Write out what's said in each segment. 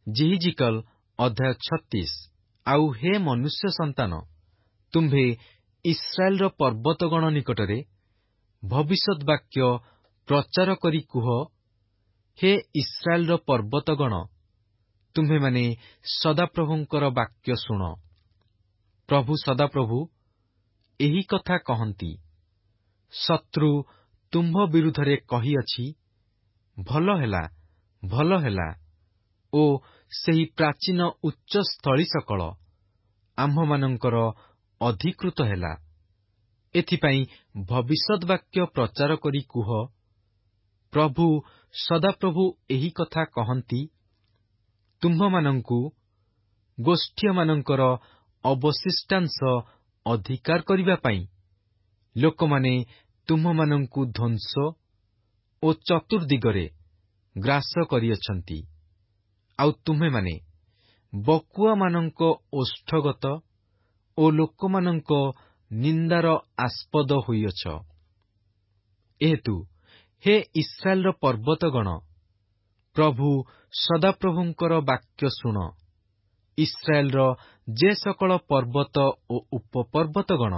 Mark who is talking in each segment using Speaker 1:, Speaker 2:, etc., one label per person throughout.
Speaker 1: ଯେହିଜିକଲ ଅଧ୍ୟାୟ 36। ଆଉ ହେ ମନୁଷ୍ୟ ସନ୍ତାନ, ତୁମ୍ଭେ ଇସ୍ରାଏଲର ପର୍ବତଗଣ ନିକଟରେ ଭବିଷ୍ୟତ୍ ବାକ୍ୟ ପ୍ରଚାର କରି କୁହ, ହେ ଇସ୍ରାଏଲର ପର୍ବତଗଣ, ତୁମ୍ଭେମାନେ ସଦାପ୍ରଭୁଙ୍କର ବାକ୍ୟ ଶୁଣ। ପ୍ରଭୁ ସଦାପ୍ରଭୁ ଏହି କଥା କହନ୍ତି, ଶତ୍ରୁ ତୁମ୍ଭ ବିରୁଦ୍ଧରେ କହିଅଛି, ଭଲ ହେଲା, ଭଲ ହେଲା, ଓ ସେହି ପ୍ରାଚୀନ ଉଚ୍ଚସ୍ଥଳୀ ସକଳ ଆମ୍ଭମାନଙ୍କର ଅଧିକୃତ ହେଲା। ଏଥିପାଇଁ ଭବିଷ୍ୟତ୍ ବାକ୍ୟ ପ୍ରଚାର କରି କୁହ, ପ୍ରଭୁ ସଦାପ୍ରଭୁ ଏହି କଥା କହନ୍ତି, ତୁମ୍ଭମାନଙ୍କୁ ଗୋଷ୍ଠୀୟମାନଙ୍କର ଅବଶିଷ୍ଟାଂଶ ଅଧିକାର କରିବା ପାଇଁ ଲୋକମାନେ ତୁମ୍ଭମାନଙ୍କୁ ଧ୍ୱଂସ ଓ ଚତୁର୍ଦିଗରେ ଗ୍ରାସ କରିଅଛନ୍ତି। ଆଉ ତୁମ୍ଭେମାନେ ବକୁଆମାନଙ୍କ ଓଷ୍ଠଗତ ଓ ଲୋକମାନଙ୍କ ନିନ୍ଦାର ଆସ୍ପଦ ହୋଇଅଛ। ଏହେତୁ ହେ ଇସ୍ରାଏଲର ପର୍ବତଗଣ, ପ୍ରଭୁ ସଦାପ୍ରଭୁଙ୍କର ବାକ୍ୟ ଶୁଣ। ଇସ୍ରାଏଲର ଯେ ସକଳ ପର୍ବତ ଓ ଉପପର୍ବତଗଣ,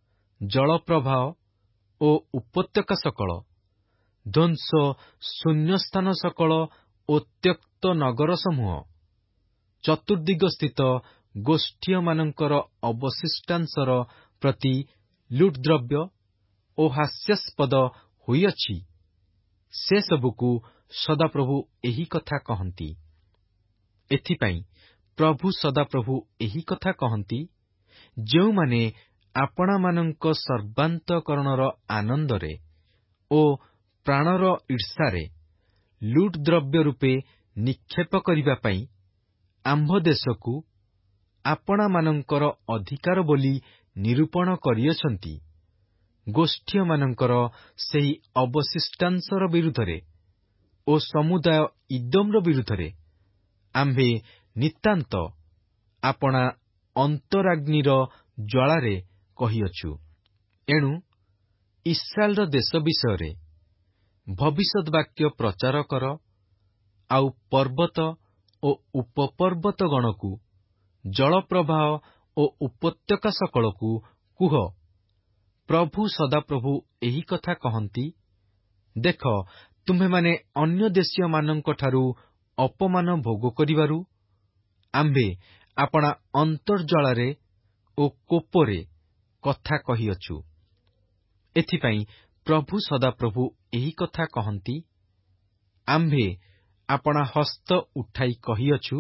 Speaker 1: ଜଳପ୍ରବାହ ଓ ଉପତ୍ୟକା ସକଳ, ଧ୍ୱଂସ ଶୂନ୍ୟସ୍ଥାନ ସକଳ ଓ ତ୍ୟକ୍ତ ନଗରସମୂହ, ଚତୁର୍ଦିଗସ୍ଥିତ ଗୋଷ୍ଠୀୟମାନଙ୍କର ଅବଶିଷ୍ଟାଂଶର ପ୍ରତି ଲୁଟ୍ଦ୍ରବ୍ୟ ଓ ହାସ୍ୟାସ୍ପଦ ହୋଇଅଛି, ସେସବୁକୁ ସଦାପ୍ରଭୁ ଏହି କଥା କହନ୍ତି। ଏଥିପାଇଁ ପ୍ରଭୁ ସଦାପ୍ରଭୁ ଏହି କଥା କହନ୍ତି, ଯେଉଁମାନେ ଆପଣାମାନଙ୍କ ସର୍ବାନ୍ତଃକରଣର ଆନନ୍ଦରେ ଓ ପ୍ରାଣର ଈର୍ଷାରେ ଲୁଟ୍ଦ୍ରବ୍ୟ ରୂପେ ନିକ୍ଷେପ କରିବା ପାଇଁ ଆମ୍ଭ ଦେଶକୁ ଆପଣାମାନଙ୍କର ଅଧିକାର ବୋଲି ନିରୂପଣ କରିଅଛନ୍ତି, ଗୋଷ୍ଠୀୟମାନଙ୍କର ସେହି ଅବଶିଷ୍ଟାଂଶର ବିରୁଦ୍ଧରେ ଓ ସମୁଦାୟ ଇଦୋମର ବିରୁଦ୍ଧରେ ଆମ୍ଭେ ନିତାନ୍ତ ଆପଣା ଅନ୍ତରାଗ୍ନିର ଜ୍ୱାଳାରେ କହିଅଛୁ। ଏଣୁ ଇସ୍ରାଏଲର ଦେଶ ବିଷୟରେ ଭବିଷ୍ୟତ୍ ବାକ୍ୟ ପ୍ରଚାର କର, ଆଉ ପର୍ବତ ଓ ଉପପର୍ବତଗଣକୁ, ଜଳପ୍ରବାହ ଓ ଉପତ୍ୟକା ସକଳକୁ କୁହ, ପ୍ରଭୁ ସଦାପ୍ରଭୁ ଏହି କଥା କହନ୍ତି, ଦେଖ, ତୁମ୍ଭେମାନେ ଅନ୍ୟ ଦେଶୀୟମାନଙ୍କଠାରୁ ଅପମାନ ଭୋଗ କରିବାରୁ ଆମ୍ଭେ ଆପଣା ଅନ୍ତର୍ଜ୍ୱାଳାରେ ଓ କୋପରେ କଥା କହିଅଛୁ। ଏଥିପାଇଁ ପ୍ରଭୁ ସଦାପ୍ରଭୁ ଏହି କଥା କହନ୍ତି, ଆମ୍ଭେ ଆପଣା ହସ୍ତ ଉଠାଇ କହିଅଛୁ,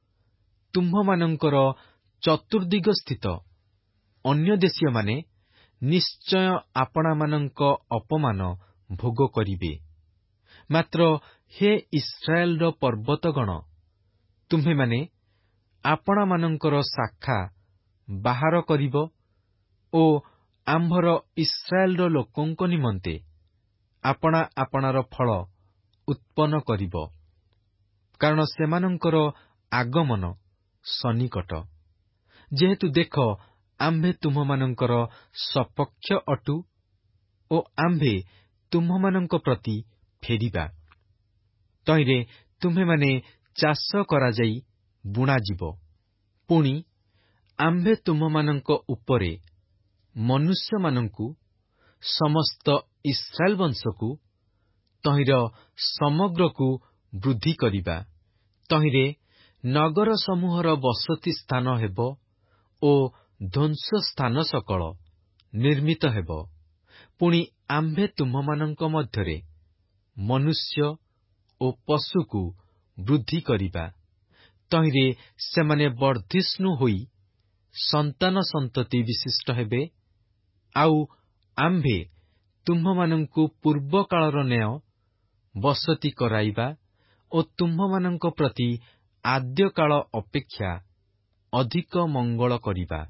Speaker 1: ତୁମ୍ଭମାନଙ୍କର ଚତୁର୍ଦିଗସ୍ଥିତ ଅନ୍ୟ ଦେଶୀୟମାନେ ନିଶ୍ଚୟ ଆପଣାମାନଙ୍କ ଅପମାନ ଭୋଗ କରିବେ। ମାତ୍ର ହେ ଇସ୍ରାଏଲର ପର୍ବତଗଣ, ତୁମ୍ଭେମାନେ ଆପଣାମାନଙ୍କର ଶାଖା ବାହାର କରିବ ଓ ଆମ୍ଭର ଇସ୍ରାଏଲର ଲୋକଙ୍କ ନିମନ୍ତେ ଆପଣା ଆପଣାର ଫଳ ଉତ୍ପନ୍ନ କରିବ, କାରଣ ସେମାନଙ୍କର ଆଗମନ ସନ୍ନିକଟ। ଯେହେତୁ ଦେଖ, ଆମ୍ଭେ ତୁମ୍ଭମାନଙ୍କର ସପକ୍ଷ ଅଟୁ ଓ ଆମ୍ଭେ ତୁମ୍ଭମାନଙ୍କ ପ୍ରତି ଫେରିବା। ତହିଁରେ ତୁମ୍ଭେମାନେ ଚାଷ କରାଯାଇ ବୁଣାଯିବ। ପୁଣି ଆମ୍ଭେ ତୁମ୍ଭମାନଙ୍କ ଉପରେ ମନୁଷ୍ୟମାନଙ୍କୁ, ସମସ୍ତ ଇସ୍ରାଏଲ ବଂଶକୁ, ତହିଁର ସମଗ୍ରକୁ ବୃଦ୍ଧି କରିବା। ତହିଁରେ ନଗର ସମୂହର ବସତି ସ୍ଥାନ ହେବ ଓ ଧ୍ୱଂସ ସ୍ଥାନ ସକଳ ନିର୍ମିତ ହେବ। ପୁଣି ଆମ୍ଭେ ତୁମ୍ଭମାନଙ୍କ ମଧ୍ୟରେ ମନୁଷ୍ୟ ଓ ପଶୁକୁ ବୃଦ୍ଧି କରିବା। ତହିଁରେ ସେମାନେ ବର୍ଦ୍ଧିଷ୍ଣୁ ହୋଇ ସନ୍ତାନ ସନ୍ତତି ବିଶିଷ୍ଟ ହେବେ। ଆଉ ଆମ୍ଭେ ତୁମ୍ଭମାନଙ୍କୁ ପୂର୍ବକାଳର ନ୍ୟାୟ ବସତି କରାଇବା ଓ ତୁମ୍ଭମାନଙ୍କ ପ୍ରତି ଆଦ୍ୟକାଳ ଅପେକ୍ଷା ଅଧିକ ମଙ୍ଗଳ କରିବା।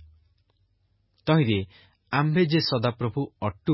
Speaker 1: ତହିଁରେ ଆମ୍ଭେ ଯେ ସଦାପ୍ରଭୁ ଅଟୁ,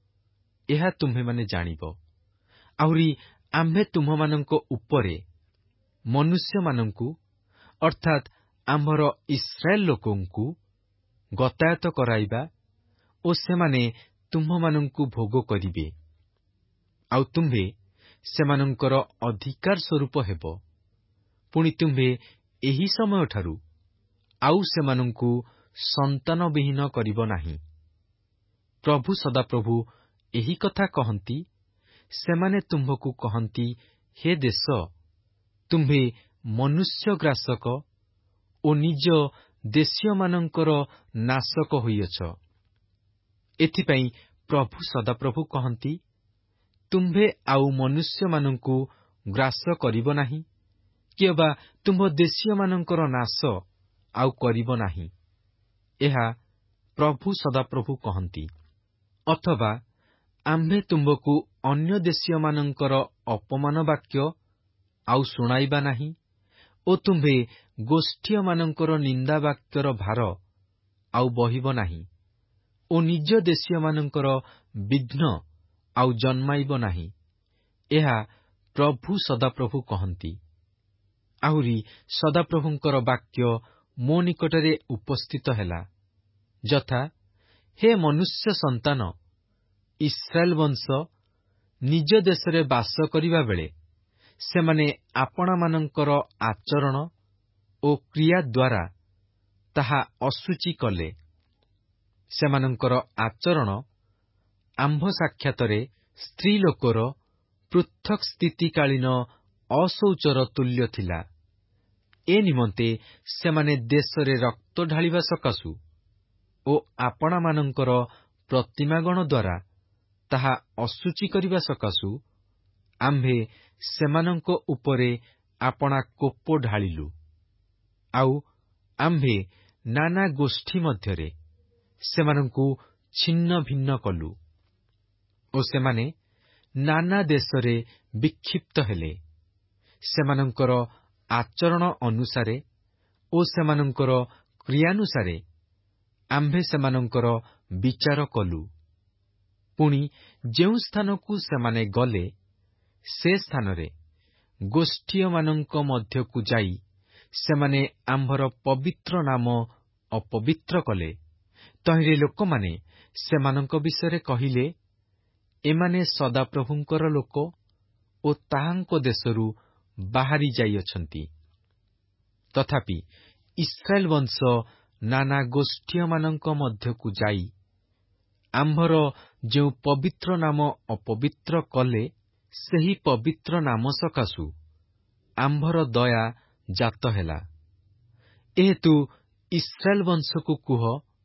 Speaker 1: ଏହା ତୁମ୍ଭେମାନେ ଜାଣିବ। ଆହୁରି ଆମ୍ଭେ ତୁମ୍ଭମାନଙ୍କ ଉପରେ ମନୁଷ୍ୟମାନଙ୍କୁ, ଅର୍ଥାତ୍ ଆମ୍ଭର ଇସ୍ରାଏଲ ଲୋକଙ୍କୁ ଗତାୟତ କରାଇବା ଓ ସେମାନେ ତୁମ୍ଭମାନଙ୍କୁ ଭୋଗ କରିବେ। ଆଉ ତୁମ୍ଭେ ସେମାନଙ୍କର ଅଧିକାର ସ୍ୱରୂପ ହେବ। ପୁଣି ତୁମ୍ଭେ ଏହି ସମୟଠାରୁ ଆଉ ସେମାନଙ୍କୁ ସନ୍ତାନବିହୀନ କରିବ ନାହିଁ। ପ୍ରଭୁ ସଦାପ୍ରଭୁ ଏହି କଥା କହନ୍ତି। ସେମାନେ ତୁମ୍ଭକୁ କହନ୍ତି, ହେ ଦେଶ, ତୁମ୍ଭେ ମନୁଷ୍ୟଗ୍ରାସକ ଓ ନିଜ ଦେଶୀୟମାନଙ୍କର ନାଶକ ହୋଇଅଛ। ଏଥିପାଇଁ ପ୍ରଭୁ ସଦାପ୍ରଭୁ କହନ୍ତି, ତୁମ୍ଭେ ଆଉ ମନୁଷ୍ୟମାନଙ୍କୁ ଗ୍ରାସ କରିବ ନାହିଁ, କିଏବା ତୁମ୍ଭ ଦେଶୀୟମାନଙ୍କର ନାଶ ଆଉ କରିବ ନାହିଁ। ଏହା ପ୍ରଭୁ ସଦାପ୍ରଭୁ କହନ୍ତି। ଅଥବା ଆମ୍ଭେ ତୁମ୍ଭକୁ ଅନ୍ୟ ଦେଶୀୟମାନଙ୍କର ଅପମାନ ବାକ୍ୟ ଆଉ ଶୁଣାଇବା ନାହିଁ ଓ ତୁମ୍ଭେ ଗୋଷ୍ଠୀୟମାନଙ୍କର ନିନ୍ଦାବାକ୍ୟର ଭାର ଆଉ ବହିବ ନାହିଁ ଓ ନିଜ ଦେଶୀୟମାନଙ୍କର ବିଘ୍ନ ଆଉ ଜନ୍ମାଇବ ନାହିଁ। ଏହା ପ୍ରଭୁ ସଦାପ୍ରଭୁ କହନ୍ତି। ଆହୁରି ସଦାପ୍ରଭୁଙ୍କର ବାକ୍ୟ ମୋ ନିକଟରେ ଉପସ୍ଥିତ ହେଲା, ଯଥା, ହେ ମନୁଷ୍ୟ ସନ୍ତାନ, ଇସ୍ରାଏଲ ବଂଶ ନିଜ ଦେଶରେ ବାସ କରିବା ବେଳେ ସେମାନେ ଆପଣାମାନଙ୍କର ଆଚରଣ ଓ କ୍ରିୟା ଦ୍ୱାରା ତାହା ଅଶୁଚି କଲେ। ସେମାନଙ୍କର ଆଚରଣ ଆମ୍ଭ ସାକ୍ଷାତରେ ସ୍ତ୍ରୀ ଲୋକର ପୃଥକ୍ ସ୍ଥିତିକାଳୀନ ଅଶୌଚର ତୁଲ୍ୟ ଥିଲା। ଏ ନିମନ୍ତେ ସେମାନେ ଦେଶରେ ରକ୍ତ ଢାଳିବା ସକାଶୁ ଓ ଆପଣାମାନଙ୍କର ପ୍ରତିମାଗଣ ଦ୍ୱାରା ତାହା ଅଶୁଚି କରିବା ସକାଶୁ ଆମ୍ଭେ ସେମାନଙ୍କ ଉପରେ ଆପଣା କୋପ ଢାଳିଲୁ। ଆଉ ଆମ୍ଭେ ନାନା ଗୋଷ୍ଠୀ ମଧ୍ୟରେ ସେମାନଙ୍କୁ ଛିନ୍ନ ଭିନ୍ନ କଲୁ ଓ ସେମାନେ ନାନା ଦେଶରେ ବିକ୍ଷିପ୍ତ ହେଲେ। ସେମାନଙ୍କର ଆଚରଣ ଅନୁସାରେ ଓ ସେମାନଙ୍କର କ୍ରିୟାନୁସାରେ ଆମ୍ଭେ ସେମାନଙ୍କର ବିଚାର କଲୁ। ପୁଣି ଯେଉଁ ସ୍ଥାନକୁ ସେମାନେ ଗଲେ, ସେ ସ୍ଥାନରେ ଗୋଷ୍ଠୀୟମାନଙ୍କ ମଧ୍ୟକୁ ଯାଇ ସେମାନେ ଆମ୍ଭର ପବିତ୍ର ନାମ ଅପବିତ୍ର କଲେ। ତହିଁରେ ଲୋକମାନେ ସେମାନଙ୍କ ବିଷୟରେ କହିଲେ, ଏମାନେ ସଦାପ୍ରଭୁଙ୍କର ଲୋକ ଓ ତାହାଙ୍କ ଦେଶରୁ ବାହାରି ଯାଇଅଛନ୍ତି। ତଥାପି ଇସ୍ରାଏଲ ବଂଶ ନାନା ଗୋଷ୍ଠୀୟମାନଙ୍କ ମଧ୍ୟକୁ ଯାଇ ଆମ୍ଭର ଯେଉଁ ପବିତ୍ର ନାମ ଅପବିତ୍ର କଲେ, ସେହି ପବିତ୍ର ନାମ ସକାଶୁ ଆମ୍ଭର ଦୟା ଜାତ ହେଲା। ଏହେତୁ ଇସ୍ରାଏଲ ବଂଶକୁ କୁହ,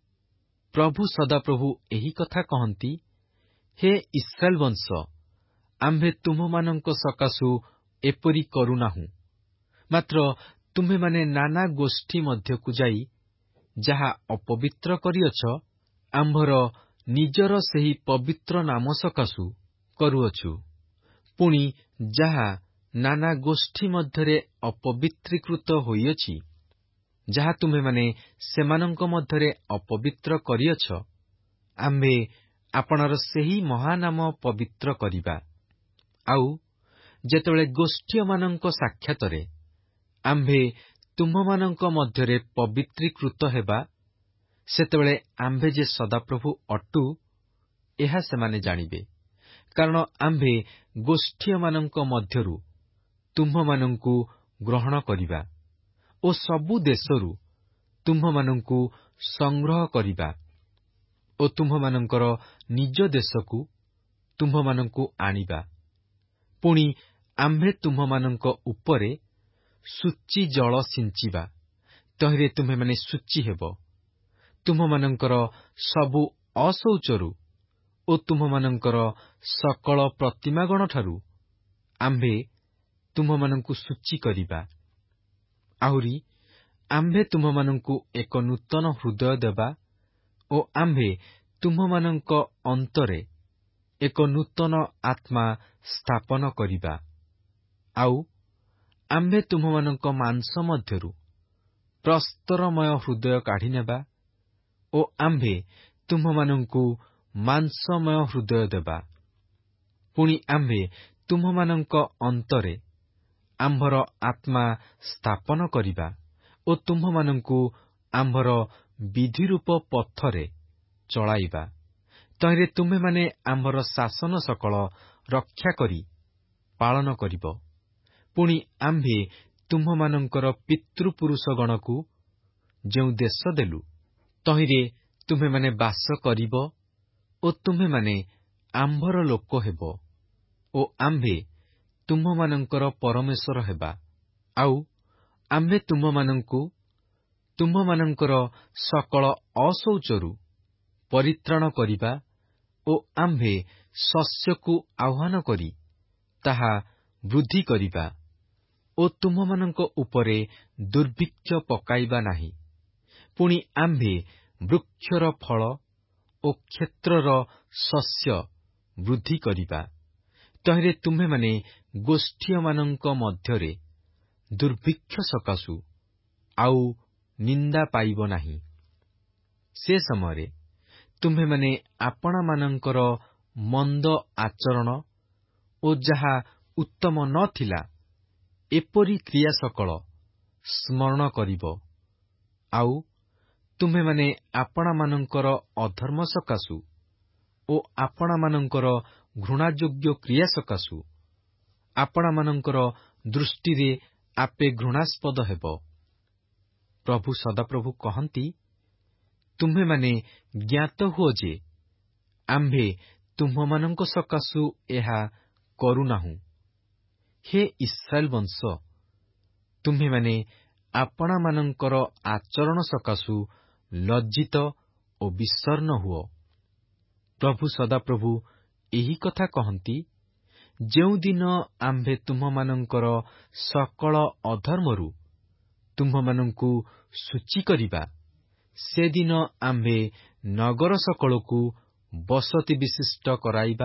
Speaker 1: ପ୍ରଭୁ ସଦାପ୍ରଭୁ ଏହି କଥା କହନ୍ତି, ହେ ଇସ୍ରାଏଲ ବଂଶ, ଆମ୍ଭେ ତୁମ୍ଭମାନଙ୍କ ସକାଶୁ ଏପରି କରୁନାହୁଁ। ମାତ୍ର ତୁମ୍ଭେମାନେ ନାନା ଗୋଷ୍ଠୀ ମଧ୍ୟକୁ ଯାଇ ଯାହା ଅପବିତ୍ର କରିଅଛ, ଆମ୍ଭର ନିଜର ସେହି ପବିତ୍ର ନାମ ସକାଶୁ କରୁଅଛୁ। ପୁଣି ଯାହା ନାନା ଗୋଷ୍ଠୀ ମଧ୍ୟରେ ଅପବିତ୍ରୀକୃତ ହୋଇଅଛି, ଯାହା ତୁମ୍ଭେମାନେ ସେମାନଙ୍କ ମଧ୍ୟରେ ଅପବିତ୍ର କରିଅଛ, ଆମ୍ଭେ ଆପଣାର ସେହି ମହାନାମ ପବିତ୍ର କରିବା। ଆଉ ଯେତେବେଳେ ଗୋଷ୍ଠୀୟମାନଙ୍କ ସାକ୍ଷାତରେ ଆମ୍ଭେ ତୁମ୍ଭମାନଙ୍କ ମଧ୍ୟରେ ପବିତ୍ରୀକୃତ ହେବା, ସେତେବେଳେ ଆମ୍ଭେ ଯେ ସଦାପ୍ରଭୁ ଅଟୁ, ଏହା ସେମାନେ ଜାଣିବେ। କାରଣ ଆମ୍ଭେ ଗୋଷ୍ଠୀୟମାନଙ୍କ ମଧ୍ୟରୁ ତୁମ୍ଭମାନଙ୍କୁ ଗ୍ରହଣ କରିବା ଓ ସବୁ ଦେଶରୁ ତୁମ୍ଭମାନଙ୍କୁ ସଂଗ୍ରହ କରିବା ଓ ତୁମ୍ଭମାନଙ୍କର ନିଜ ଦେଶକୁ ତୁମ୍ଭମାନଙ୍କୁ ଆଣିବା। ପୁଣି ଆମ୍ଭେ ତୁମ୍ଭମାନଙ୍କ ଉପରେ ସୂଚି ଜଳ ସିଞ୍ଚିବା, ତହିଁରେ ତୁମ୍ଭେମାନେ ଶୁଚି ହେବ। ତୁମ୍ଭମାନଙ୍କର ସବୁ ଅଶୌଚରୁ ଓ ତୁମ୍ଭମାନଙ୍କର ସକଳ ପ୍ରତିମାଗଣଠାରୁ ଆମ୍ଭେ ତୁମ୍ଭମାନଙ୍କୁ ଶୁଚି କରିବା। ଆହୁରି ଆମ୍ଭେ ତୁମ୍ଭମାନଙ୍କୁ ଏକ ନୂତନ ହୃଦୟ ଦେବା ଓ ଆମ୍ଭେ ତୁମ୍ଭମାନଙ୍କ ଅନ୍ତରେ ଏକ ନୂତନ ଆତ୍ମା ସ୍ଥାପନ କରିବା। ଆଉ ଆମ୍ଭେ ତୁମ୍ଭମାନଙ୍କ ମାଂସ ମଧ୍ୟରୁ ପ୍ରସ୍ତରମୟ ହୃଦୟ କାଢ଼ିନେବା ଓ ଆମ୍ଭେ ତୁମ୍ଭମାନଙ୍କୁ ମାଂସମୟ ହୃଦୟ ଦେବା। ପୁଣି ଆମ୍ଭେ ତୁମ୍ଭମାନଙ୍କ ଅନ୍ତରେ ଆମ୍ଭର ଆତ୍ମା ସ୍ଥାପନ କରିବା ଓ ତୁମ୍ଭମାନଙ୍କୁ ଆମ୍ଭର ବିଧିରୂପ ପଥରେ ଚଳାଇବା। ତହିଁରେ ତୁମ୍ଭେମାନେ ଆମ୍ଭର ଶାସନ ସକଳ ରକ୍ଷା କରି ପାଳନ କରିବ। ପୁଣି ଆମ୍ଭେ ତୁମ୍ଭମାନଙ୍କର ପିତୃପୁରୁଷଗଣକୁ ଯେଉଁ ଦେଶ ଦେଲୁ, ତହିଁରେ ତୁମ୍ଭେମାନେ ବାସ କରିବ ଓ ତୁମ୍ଭେମାନେ ଆମ୍ଭର ଲୋକ ହେବ ଓ ଆମ୍ଭେ ତୁମ୍ଭମାନଙ୍କର ପରମେଶ୍ୱର ହେବା। ଆଉ ଆମ୍ଭେ ତୁମ୍ଭମାନଙ୍କୁ ତୁମ୍ଭମାନଙ୍କର ସକଳ ଅଶୌଚରୁ ପରିତ୍ରାଣ କରିବା ଓ ଆମ୍ଭେ ଶସ୍ୟକୁ ଆହ୍ୱାନ କରି ତାହା ବୃଦ୍ଧି କରିବା ଓ ତୁମ୍ଭମାନଙ୍କ ଉପରେ ଦୁର୍ଭିକ୍ଷ ପକାଇବା ନାହିଁ। ପୁଣି ଆମ୍ଭେ ବୃକ୍ଷର ଫଳ ଓ କ୍ଷେତ୍ରର ଶସ୍ୟ ବୃଦ୍ଧି କରିବା। ତହିଁରେ ତୁମ୍ଭେମାନେ ଗୋଷ୍ଠୀୟମାନଙ୍କ ମଧ୍ୟରେ ଦୁର୍ଭିକ୍ଷ ସକାଶୁ ଆଉ ନିନ୍ଦା ପାଇବ ନାହିଁ। ସେ ସମୟରେ ତୁମ୍ଭେମାନେ ଆପଣାମାନଙ୍କର ମନ୍ଦ ଆଚରଣ ଓ ଯାହା ଉତ୍ତମ ନ ଥିଲା ଏପରି କ୍ରିୟା ସକଳ ସ୍ମରଣ କରିବ। ଆଉ ତୁମ୍ଭେମାନେ ଆପଣାମାନଙ୍କର ଅଧର୍ମ ସକାଶୁ ଓ ଆପଣାମାନଙ୍କର ଘୃଣାଯୋଗ୍ୟ କ୍ରିୟା ସକାଶୁ ଆପଣାମାନଙ୍କର ଦୃଷ୍ଟିରେ ଆପେ ଘୃଣାସ୍ପଦ ହେବ। ପ୍ରଭୁ ସଦାପ୍ରଭୁ କହନ୍ତି, ତୁମ୍ଭେମାନେ ଜ୍ଞାତ ହୁଅ ଯେ ଆମ୍ଭେ ତୁମ୍ଭମାନଙ୍କ ସକାଶୁ ଏହା କରୁନାହୁଁ। ହେ ଇସ୍ରାଏଲ ବଂଶ, ତୁମ୍ଭେମାନେ ଆପଣାମାନଙ୍କର ଆଚରଣ ସକାଶୁ ଲଜ୍ଜିତ ଓ ବିଷର୍ଣ୍ଣ ହୁଅ। ପ୍ରଭୁ ସଦାପ୍ରଭୁ ଏହି କଥା କହନ୍ତି, ଯେଉଁଦିନ ଆମ୍ଭେ ତୁମ୍ଭମାନଙ୍କର ସକଳ ଅଧର୍ମରୁ ତୁମ୍ଭମାନଙ୍କୁ ଶୁଚି କରିବା, ସେଦିନ ଆମ୍ଭେ ନଗର ସକଳକୁ ବସତି ବିଶିଷ୍ଟ କରାଇବା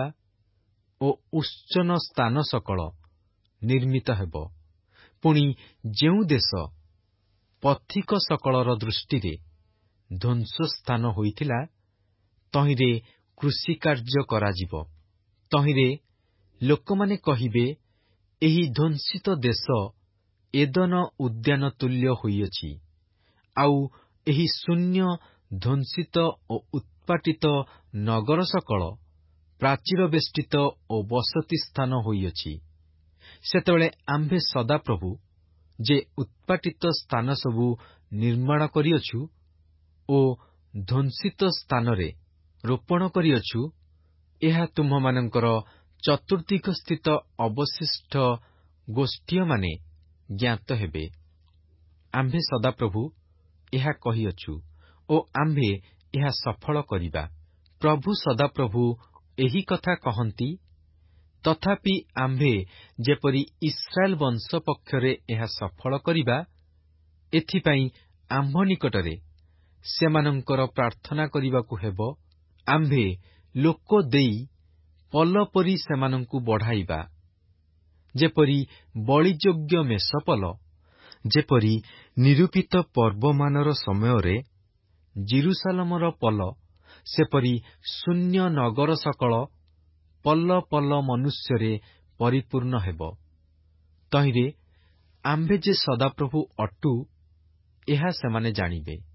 Speaker 1: ଓ ଉତ୍ସନ ସ୍ଥାନ ସକଳ ନିର୍ମିତ ହେବ। ପୁଣି ଯେଉଁ ଦେଶ ପଥିକ ସକଳର ଦୃଷ୍ଟିରେ ଧ୍ୱଂସସ୍ଥାନ ହୋଇଥିଲା, ତହିଁରେ କୃଷିକାର୍ଯ୍ୟ କରାଯିବ। ତହିଁରେ ଲୋକମାନେ କହିବେ, ଏହି ଧ୍ୱଂସିତ ଦେଶ ଏଦନ ଉଦ୍ୟାନ ତୁଲ୍ୟ ହୋଇଅଛି। ଆଉ ଏହି ଶୂନ୍ୟ ଧ୍ୱଂସିତ ଓ ଉତ୍ପାଟିତ ନଗର ସକଳ ପ୍ରାଚୀର ବେଷ୍ଟିତ ଓ ବସତି ସ୍ଥାନ ହୋଇଅଛି। ସେତେବେଳେ ଆମ୍ଭେ ସଦାପ୍ରଭୁ ଯେ ଉତ୍ପାଟିତ ସ୍ଥାନ ସବୁ ନିର୍ମାଣ କରିଅଛୁ ଓ ଧ୍ୱଂସିତ ସ୍ଥାନରେ ରୋପଣ କରିଅଛୁ, ଏହା ତୁମ୍ଭମାନଙ୍କର ଚତୁର୍ଦ୍ଦିଗସ୍ଥିତ ଅବଶିଷ୍ଟ ଗୋଷ୍ଠୀୟମାନେ ଜ୍ଞାତ ହେବେ। ଆମ୍ଭେ ସଦାପ୍ରଭୁ ଏହା କହିଅଛୁ ଓ ଆମ୍ଭେ ଏହା ସଫଳ କରିବା। ପ୍ରଭୁ ସଦାପ୍ରଭୁ ଏହି କଥା କହନ୍ତି, ତଥାପି ଆମ୍ଭେ ଯେପରି ଇସ୍ରାଏଲ ବଂଶ ପକ୍ଷରେ ଏହା ସଫଳ କରିବା, ଏଥିପାଇଁ ଆମ୍ଭ ନିକଟରେ ସେମାନଙ୍କର ପ୍ରାର୍ଥନା କରିବାକୁ ହେବ। ଆମ୍ଭେ ଲୋକ ଦେଇ ପଲ ପରି ସେମାନଙ୍କୁ ବଢ଼ାଇବା, ଯେପରି ବଳିଯୋଗ୍ୟ ମେଷପଲ, ଯେପରି ନିରୂପିତ ପର୍ବମାନର ସମୟରେ ଜିରୁସାଲମର ପଲ, ସେପରି ଶୂନ୍ୟ ନଗର ସକଳ ପଲ ପଲ ମନୁଷ୍ୟରେ ପରିପୂର୍ଣ୍ଣ ହେବ। ତହିଁରେ ଆମ୍ଭେ ଯେ ସଦାପ୍ରଭୁ ଅଟୁ, ଏହା ସେମାନେ ଜାଣିବେ।